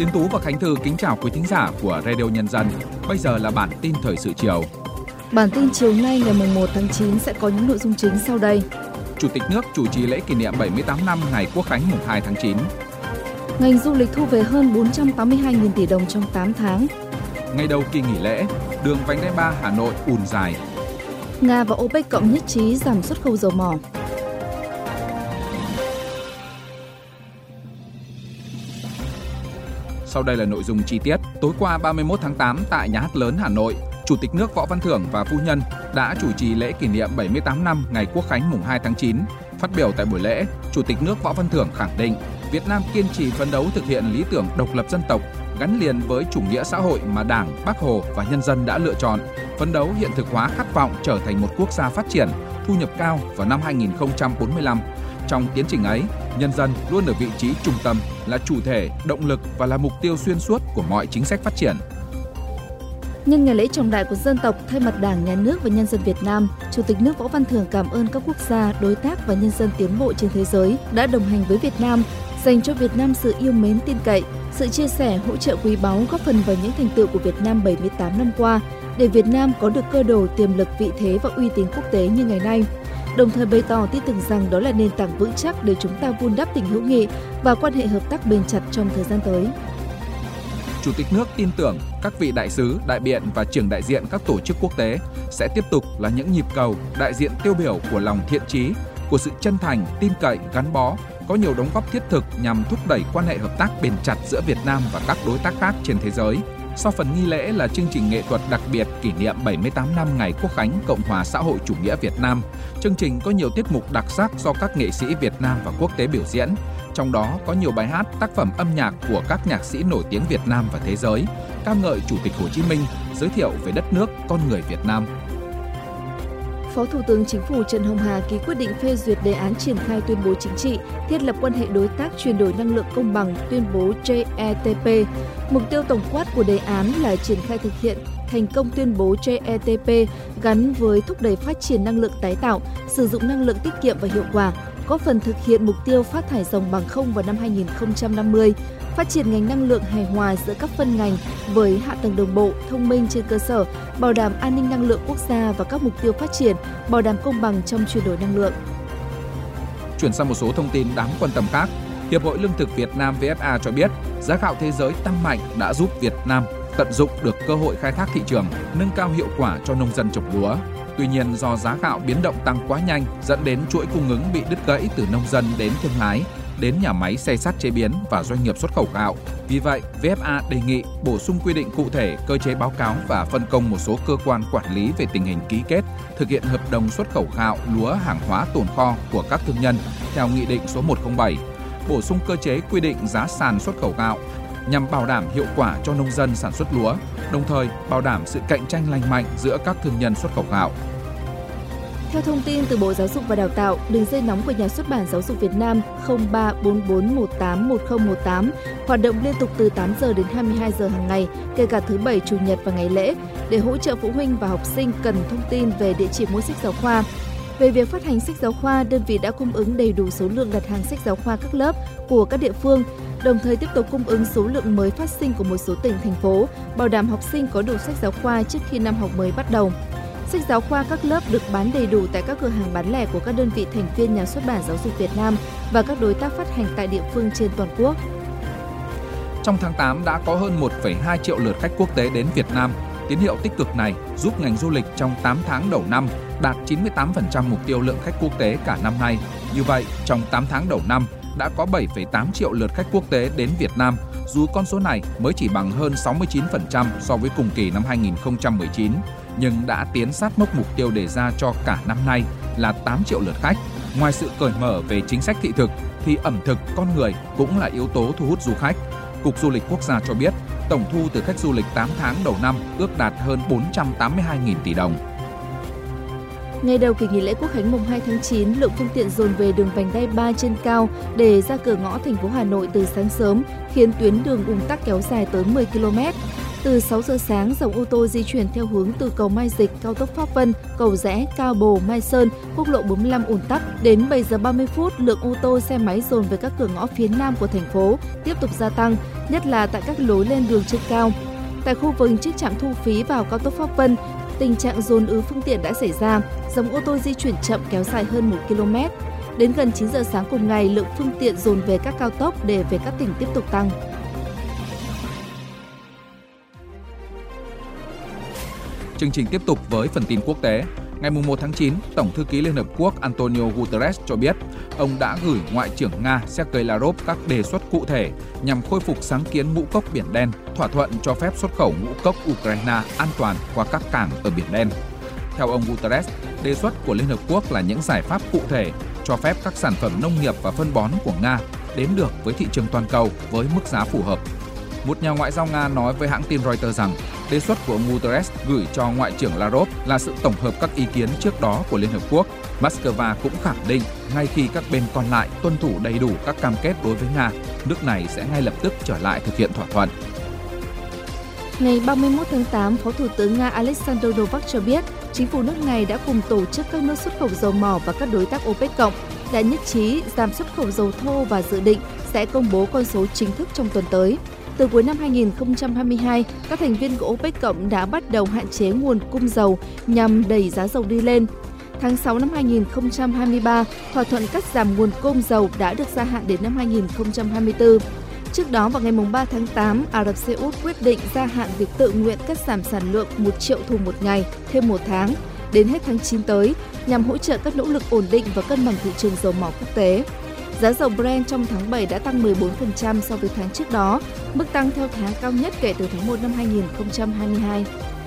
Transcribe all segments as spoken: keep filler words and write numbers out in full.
Tiến Tú và Khánh Thư kính chào quý thính giả của Radio Nhân dân. Bây giờ là bản tin thời sự chiều. Bản tin chiều nay ngày mùng một tháng chín sẽ có những nội dung chính sau đây. Chủ tịch nước chủ trì lễ kỷ niệm bảy mươi tám năm ngày Quốc khánh mùng hai tháng chín. Ngành du lịch thu về hơn bốn trăm tám mươi hai nghìn tỷ đồng trong tám tháng. Ngày đầu kỳ nghỉ lễ, đường vành đai ba Hà Nội ùn dài. Nga và OPEC cộng nhất trí giảm xuất khẩu dầu mỏ. Sau đây là nội dung chi tiết. Tối qua ba mươi mốt tháng tám tại Nhà hát lớn Hà Nội, Chủ tịch nước Võ Văn Thưởng và phu nhân đã chủ trì lễ kỷ niệm bảy mươi tám năm ngày Quốc khánh mùng hai tháng chín. Phát biểu tại buổi lễ, Chủ tịch nước Võ Văn Thưởng khẳng định Việt Nam kiên trì phấn đấu thực hiện lý tưởng độc lập dân tộc gắn liền với chủ nghĩa xã hội mà Đảng, Bác Hồ và nhân dân đã lựa chọn, phấn đấu hiện thực hóa khát vọng trở thành một quốc gia phát triển, thu nhập cao vào năm hai nghìn không trăm bốn mươi lăm. Trong tiến trình ấy, nhân dân luôn ở vị trí trung tâm, là chủ thể, động lực và là mục tiêu xuyên suốt của mọi chính sách phát triển. Nhân ngày lễ trọng đại của dân tộc, thay mặt Đảng, Nhà nước và nhân dân Việt Nam, Chủ tịch nước Võ Văn Thưởng cảm ơn các quốc gia, đối tác và nhân dân tiến bộ trên thế giới đã đồng hành với Việt Nam, dành cho Việt Nam sự yêu mến tin cậy, sự chia sẻ, hỗ trợ quý báu góp phần vào những thành tựu của Việt Nam bảy mươi tám năm qua, để Việt Nam có được cơ đồ, tiềm lực, vị thế và uy tín quốc tế như ngày nay. Đồng thời bày tỏ tin tưởng rằng đó là nền tảng vững chắc để chúng ta vun đắp tình hữu nghị và quan hệ hợp tác bền chặt trong thời gian tới. Chủ tịch nước tin tưởng các vị đại sứ, đại biện và trưởng đại diện các tổ chức quốc tế sẽ tiếp tục là những nhịp cầu, đại diện tiêu biểu của lòng thiện chí, của sự chân thành, tin cậy, gắn bó, có nhiều đóng góp thiết thực nhằm thúc đẩy quan hệ hợp tác bền chặt giữa Việt Nam và các đối tác khác trên thế giới. Sau phần nghi lễ là chương trình nghệ thuật đặc biệt kỷ niệm bảy mươi tám năm ngày Quốc khánh Cộng hòa xã hội chủ nghĩa Việt Nam. Chương trình có nhiều tiết mục đặc sắc do các nghệ sĩ Việt Nam và quốc tế biểu diễn. Trong đó có nhiều bài hát, tác phẩm âm nhạc của các nhạc sĩ nổi tiếng Việt Nam và thế giới, ca ngợi Chủ tịch Hồ Chí Minh, giới thiệu về đất nước, con người Việt Nam. Phó Thủ tướng Chính phủ Trần Hồng Hà ký quyết định phê duyệt đề án triển khai tuyên bố chính trị thiết lập quan hệ đối tác chuyển đổi năng lượng công bằng, tuyên bố J E T P. Mục tiêu tổng quát của đề án là triển khai thực hiện thành công tuyên bố J E T P gắn với thúc đẩy phát triển năng lượng tái tạo, sử dụng năng lượng tiết kiệm và hiệu quả, góp phần thực hiện mục tiêu phát thải ròng bằng không vào năm hai nghìn không trăm năm mươi, phát triển ngành năng lượng hài hòa giữa các phân ngành với hạ tầng đồng bộ, thông minh trên cơ sở bảo đảm an ninh năng lượng quốc gia và các mục tiêu phát triển, bảo đảm công bằng trong chuyển đổi năng lượng. Chuyển sang một số thông tin đáng quan tâm khác. Hiệp hội Lương thực Việt Nam V F A cho biết, giá gạo thế giới tăng mạnh đã giúp Việt Nam tận dụng được cơ hội khai thác thị trường, nâng cao hiệu quả cho nông dân trồng lúa. Tuy nhiên, do giá gạo biến động tăng quá nhanh dẫn đến chuỗi cung ứng bị đứt gãy từ nông dân đến thương lái, đến nhà máy xay sắt chế biến và doanh nghiệp xuất khẩu gạo. Vì vậy, V F A đề nghị bổ sung quy định cụ thể cơ chế báo cáo và phân công một số cơ quan quản lý về tình hình ký kết, thực hiện hợp đồng xuất khẩu gạo, lúa, hàng hóa tồn kho của các thương nhân theo Nghị định số một không bảy, bổ sung cơ chế quy định giá sàn xuất khẩu gạo nhằm bảo đảm hiệu quả cho nông dân sản xuất lúa, đồng thời bảo đảm sự cạnh tranh lành mạnh giữa các thương nhân xuất khẩu gạo. Theo thông tin từ Bộ Giáo dục và Đào tạo, đường dây nóng của Nhà xuất bản Giáo dục Việt Nam không ba bốn bốn một tám một không một tám hoạt động liên tục từ tám giờ đến hai mươi hai giờ hàng ngày, kể cả thứ Bảy, Chủ nhật và ngày lễ, để hỗ trợ phụ huynh và học sinh cần thông tin về địa chỉ mua sách giáo khoa. Về việc phát hành sách giáo khoa, đơn vị đã cung ứng đầy đủ số lượng đặt hàng sách giáo khoa các lớp của các địa phương, đồng thời tiếp tục cung ứng số lượng mới phát sinh của một số tỉnh, thành phố, bảo đảm học sinh có đủ sách giáo khoa trước khi năm học mới bắt đầu. Sách giáo khoa các lớp được bán đầy đủ tại các cửa hàng bán lẻ của các đơn vị thành viên Nhà xuất bản Giáo dục Việt Nam và các đối tác phát hành tại địa phương trên toàn quốc. Trong tháng tám đã có hơn một phẩy hai triệu lượt khách quốc tế đến Việt Nam. Tín hiệu tích cực này giúp ngành du lịch trong tám tháng đầu năm đạt chín mươi tám phần trăm mục tiêu lượng khách quốc tế cả năm nay. Như vậy, trong tám tháng đầu năm đã có bảy phẩy tám triệu lượt khách quốc tế đến Việt Nam, dù con số này mới chỉ bằng hơn sáu mươi chín phần trăm so với cùng kỳ năm hai nghìn không trăm mười chín, nhưng đã tiến sát mốc mục tiêu đề ra cho cả năm nay là tám triệu lượt khách. Ngoài sự cởi mở về chính sách thị thực, thì ẩm thực, con người cũng là yếu tố thu hút du khách. Cục Du lịch Quốc gia cho biết, tổng thu từ khách du lịch tám tháng đầu năm ước đạt hơn bốn trăm tám mươi hai nghìn tỷ đồng. Ngày đầu kỳ nghỉ lễ Quốc khánh mùng hai tháng chín, lượng phương tiện dồn về đường vành đai ba trên cao để ra cửa ngõ thành phố Hà Nội từ sáng sớm, khiến tuyến đường ùn tắc kéo dài tới mười ki lô mét. Từ sáu giờ sáng, dòng ô tô di chuyển theo hướng từ cầu Mai Dịch, cao tốc Pháp Vân, Cầu Giẽ, Cao Bồ, Mai Sơn, quốc lộ bốn mươi lăm ùn tắc. Đến bảy giờ ba mươi phút, lượng ô tô xe máy dồn về các cửa ngõ phía nam của thành phố tiếp tục gia tăng, nhất là tại các lối lên đường trên cao. Tại khu vực trước trạm thu phí vào cao tốc Pháp Vân, tình trạng dồn ứ phương tiện đã xảy ra, dòng ô tô di chuyển chậm kéo dài hơn một ki lô mét. Đến gần chín giờ sáng cùng ngày, lượng phương tiện dồn về các cao tốc để về các tỉnh tiếp tục tăng. Chương trình tiếp tục với phần tin quốc tế. Ngày mùng một tháng chín, Tổng thư ký Liên Hợp Quốc Antonio Guterres cho biết ông đã gửi Ngoại trưởng Nga Sergei Lavrov các đề xuất cụ thể nhằm khôi phục sáng kiến ngũ cốc Biển Đen, thỏa thuận cho phép xuất khẩu ngũ cốc Ukraine an toàn qua các cảng ở Biển Đen. Theo ông Guterres, đề xuất của Liên Hợp Quốc là những giải pháp cụ thể cho phép các sản phẩm nông nghiệp và phân bón của Nga đến được với thị trường toàn cầu với mức giá phù hợp. Một nhà ngoại giao Nga nói với hãng tin Reuters rằng đề xuất của ông Guterres gửi cho Ngoại trưởng Lavrov là sự tổng hợp các ý kiến trước đó của Liên Hợp Quốc. Moscow cũng khẳng định ngay khi các bên còn lại tuân thủ đầy đủ các cam kết đối với Nga, nước này sẽ ngay lập tức trở lại thực hiện thỏa thuận. Ngày ba mươi mốt tháng tám, Phó Thủ tướng Nga Alexander Novak cho biết chính phủ nước này đã cùng tổ chức các nước xuất khẩu dầu mỏ và các đối tác OPEC cộng đã nhất trí giảm xuất khẩu dầu thô và dự định sẽ công bố con số chính thức trong tuần tới. Từ cuối năm hai nghìn không trăm hai mươi hai, các thành viên của OPEC cộng đã bắt đầu hạn chế nguồn cung dầu nhằm đẩy giá dầu đi lên. Tháng sáu năm hai nghìn không trăm hai mươi ba, thỏa thuận cắt giảm nguồn cung dầu đã được gia hạn đến năm hai nghìn không trăm hai mươi tư. Trước đó, vào ngày ba tháng tám, Ả Rập Xê Út quyết định gia hạn việc tự nguyện cắt giảm sản lượng một triệu thùng một ngày thêm một tháng, đến hết tháng chín tới, nhằm hỗ trợ các nỗ lực ổn định và cân bằng thị trường dầu mỏ quốc tế. Giá dầu Brent trong tháng bảy đã tăng mười bốn phần trăm so với tháng trước đó, mức tăng theo tháng cao nhất kể từ tháng một năm hai nghìn không trăm hai mươi hai.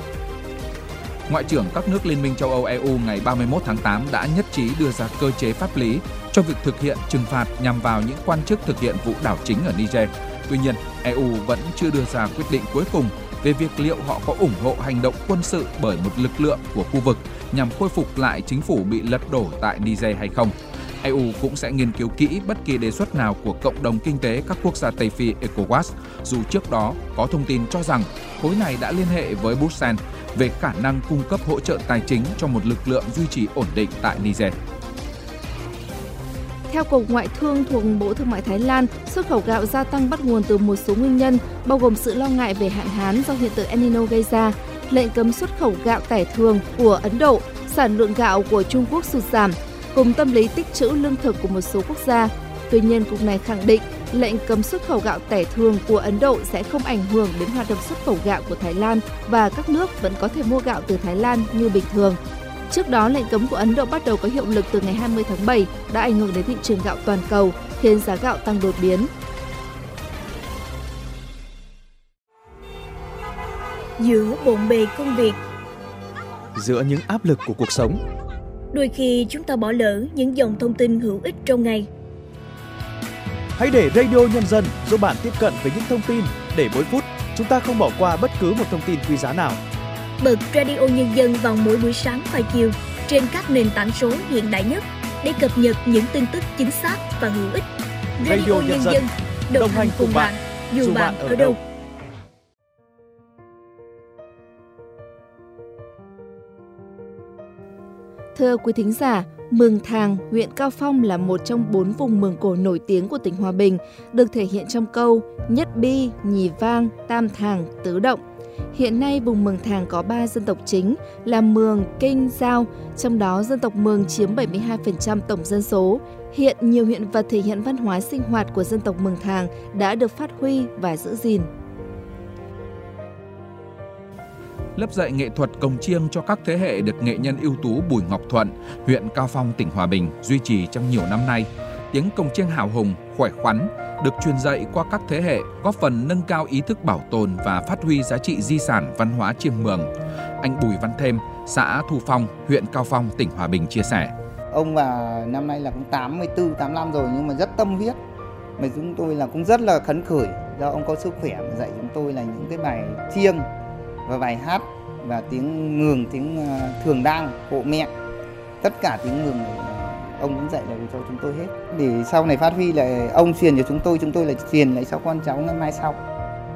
Ngoại trưởng các nước Liên minh châu Âu E U ngày ba mươi mốt tháng tám đã nhất trí đưa ra cơ chế pháp lý cho việc thực hiện trừng phạt nhằm vào những quan chức thực hiện vụ đảo chính ở Niger. Tuy nhiên, E U vẫn chưa đưa ra quyết định cuối cùng về việc liệu họ có ủng hộ hành động quân sự bởi một lực lượng của khu vực nhằm khôi phục lại chính phủ bị lật đổ tại Niger hay không. E U cũng sẽ nghiên cứu kỹ bất kỳ đề xuất nào của Cộng đồng Kinh tế các quốc gia Tây Phi ECOWAS, dù trước đó có thông tin cho rằng khối này đã liên hệ với Bruxelles về khả năng cung cấp hỗ trợ tài chính cho một lực lượng duy trì ổn định tại Niger. Theo Cục Ngoại thương thuộc Bộ Thương mại Thái Lan, xuất khẩu gạo gia tăng bắt nguồn từ một số nguyên nhân, bao gồm sự lo ngại về hạn hán do hiện tượng El Nino gây ra, lệnh cấm xuất khẩu gạo tẻ thường của Ấn Độ, sản lượng gạo của Trung Quốc sụt giảm, cùng tâm lý tích trữ lương thực của một số quốc gia. Tuy nhiên, Cục này khẳng định lệnh cấm xuất khẩu gạo tẻ thường của Ấn Độ sẽ không ảnh hưởng đến hoạt động xuất khẩu gạo của Thái Lan và các nước vẫn có thể mua gạo từ Thái Lan như bình thường. Trước đó, lệnh cấm của Ấn Độ bắt đầu có hiệu lực từ ngày hai mươi tháng bảy, đã ảnh hưởng đến thị trường gạo toàn cầu, khiến giá gạo tăng đột biến. Giữa bộn bề công việc, giữa những áp lực của cuộc sống, đôi khi chúng ta bỏ lỡ những dòng thông tin hữu ích trong ngày. Hãy để Radio Nhân dân giúp bạn tiếp cận với những thông tin để mỗi phút chúng ta không bỏ qua bất cứ một thông tin quý giá nào. Bật Radio Nhân dân vào mỗi buổi sáng và chiều trên các nền tảng số hiện đại nhất để cập nhật những tin tức chính xác và hữu ích. Radio, Radio Nhân dân, đồng hành cùng bạn, dù, dù bạn ở đâu. Thưa quý thính giả, Mường Thàng, huyện Cao Phong là một trong bốn vùng mường cổ nổi tiếng của tỉnh Hòa Bình, được thể hiện trong câu nhất bi, nhì vang, tam thàng, tứ động. Hiện nay, vùng Mường Thàng có ba dân tộc chính là Mường, Kinh, Dao, trong đó dân tộc Mường chiếm bảy mươi hai phần trăm tổng dân số. Hiện, nhiều hiện vật thể hiện văn hóa sinh hoạt của dân tộc Mường Thàng đã được phát huy và giữ gìn. Lớp dạy nghệ thuật cồng chiêng cho các thế hệ được nghệ nhân ưu tú Bùi Ngọc Thuận, huyện Cao Phong, tỉnh Hòa Bình duy trì trong nhiều năm nay. Tiếng cồng chiêng hào hùng, khỏe khoắn, được truyền dạy qua các thế hệ, góp phần nâng cao ý thức bảo tồn và phát huy giá trị di sản văn hóa chiêng Mường. Anh Bùi Văn Thêm, xã Thu Phong, huyện Cao Phong, tỉnh Hòa Bình chia sẻ. Ông và năm nay là cũng tám mươi tư, tám mươi lăm rồi nhưng mà rất tâm huyết. Mà chúng tôi là cũng rất là khấn khởi do ông có sức khỏe mà dạy chúng tôi là những cái bài chiêng và bài hát và tiếng Mường, tiếng Thường Đang, Hộ Mẹ. Tất cả tiếng Mường này ông cũng dạy lại cho chúng tôi hết. Để sau này phát huy lại ông truyền cho chúng tôi, chúng tôi lại truyền lại cho con cháu ngày mai sau.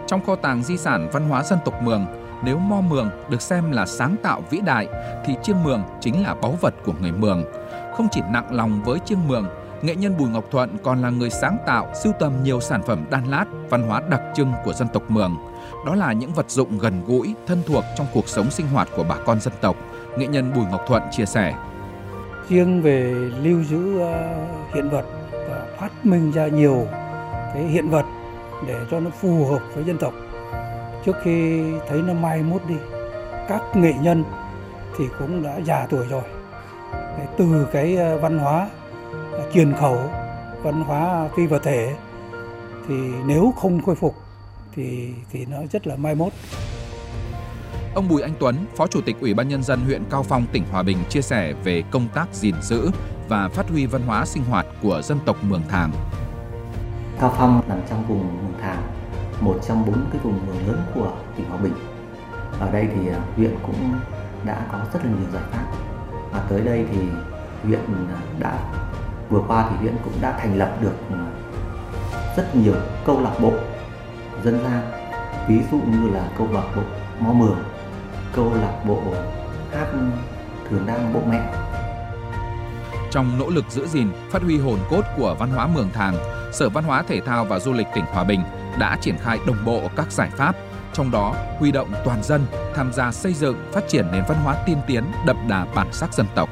Trong kho tàng di sản văn hóa dân tộc Mường, nếu mo Mường được xem là sáng tạo vĩ đại, thì chiêng Mường chính là báu vật của người Mường. Không chỉ nặng lòng với chiêng Mường, nghệ nhân Bùi Ngọc Thuận còn là người sáng tạo, sưu tầm nhiều sản phẩm đan lát, văn hóa đặc trưng của dân tộc Mường. Đó là những vật dụng gần gũi, thân thuộc trong cuộc sống sinh hoạt của bà con dân tộc. Nghệ nhân Bùi Ngọc Thuận chia sẻ. Riêng về lưu giữ hiện vật và phát minh ra nhiều cái hiện vật để cho nó phù hợp với dân tộc. Trước khi thấy nó mai mốt đi, các nghệ nhân thì cũng đã già tuổi rồi. Từ cái văn hóa truyền khẩu, văn hóa phi vật thể thì nếu không khôi phục thì thì nó rất là mai mốt. Ông Bùi Anh Tuấn, Phó Chủ tịch Ủy ban Nhân dân huyện Cao Phong, tỉnh Hòa Bình chia sẻ về công tác gìn giữ và phát huy văn hóa sinh hoạt của dân tộc Mường Thàng. Cao Phong nằm trong vùng Mường Thàng, một trong bốn cái vùng mường lớn của tỉnh Hòa Bình. Ở đây thì huyện cũng đã có rất là nhiều giải pháp. Và tới đây thì huyện đã vừa qua thì huyện cũng đã thành lập được rất nhiều câu lạc bộ dân gian, ví dụ như là câu lạc bộ mo Mường, câu lạc bộ hát Thường Đăng Bộ Mẹ. Trong nỗ lực giữ gìn, phát huy hồn cốt của văn hóa Mường Thàng, Sở Văn hóa Thể thao và Du lịch tỉnh Hòa Bình đã triển khai đồng bộ các giải pháp, trong đó huy động toàn dân tham gia xây dựng, phát triển nền văn hóa tiên tiến, đậm đà bản sắc dân tộc.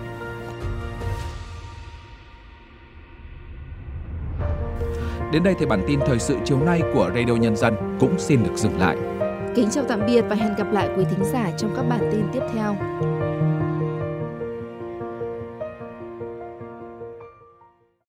Đến đây thì bản tin thời sự chiều nay của Radio Nhân dân cũng xin được dừng lại. Kính chào tạm biệt và hẹn gặp lại quý thính giả trong các bản tin tiếp theo.